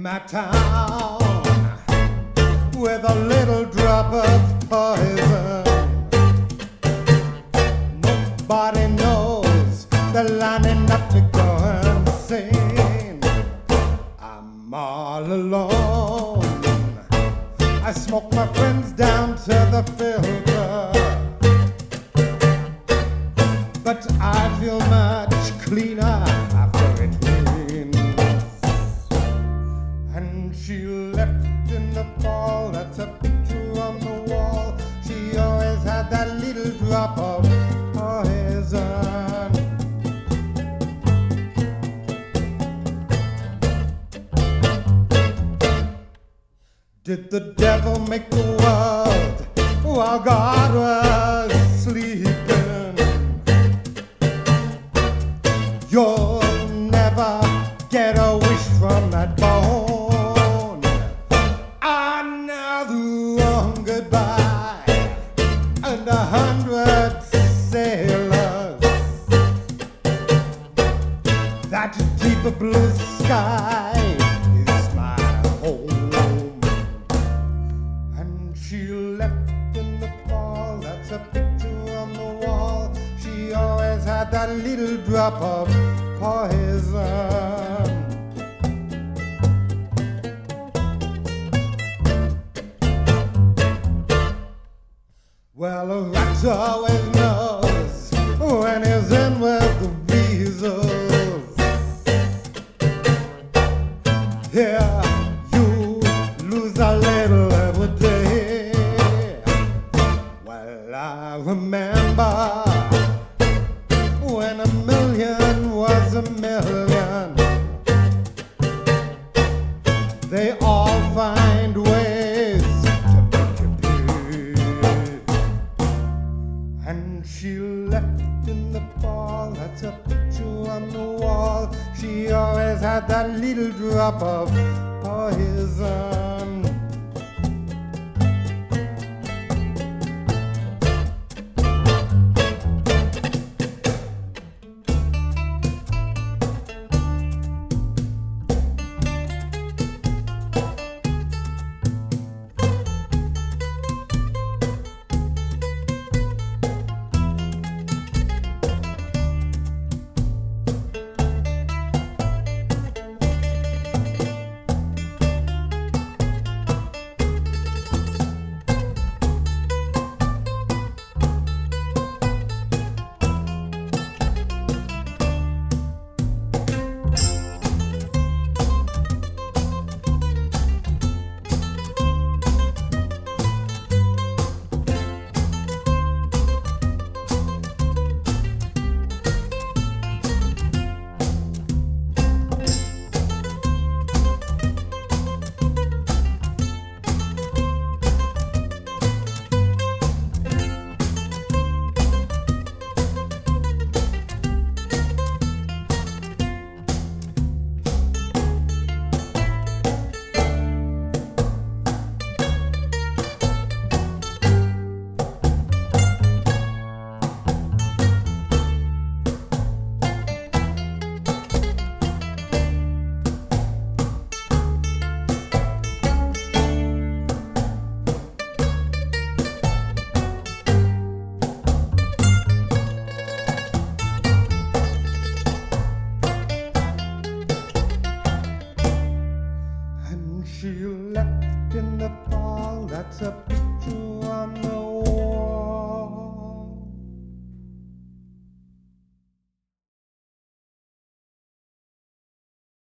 my town with a little drop of poison. Nobody knows they're lining up to go insane. I'm all alone. I smoke my friends down to the filter, but I feel much cleaner after it rains. And she left in the fall, that's a picture on the wall. She always had that little drop of poison. Did the devil make the world while God was sleeping? You'll never get a wish from that bone. Another long goodbye and 100 sailors. That deep blue sky is my home. And she left in the fall, that's a picture on the wall. She always had that little drop of poison. Well, a rat always knows when he's in with the weasels. Here you lose a little every day. Well, I remember when a million was a million. They all find ways to make you pay. And she left in the fall, that's a picture on the wall. She always had that little drop of poison. She left in the fall, that's a picture on the